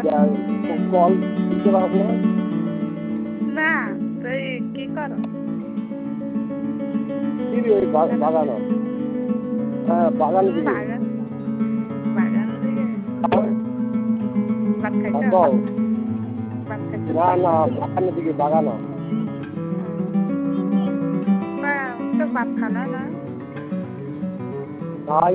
Call দিতে পারবো না। না তুই কি কর? ওই বাগানো, হ্যাঁ বাগান দিকে। বাগান বাগান দিকে ভাত খাইছ? ভাত খাইছ? না না, বাগানের দিকে, বাগানো। তো ভাত খানা না? না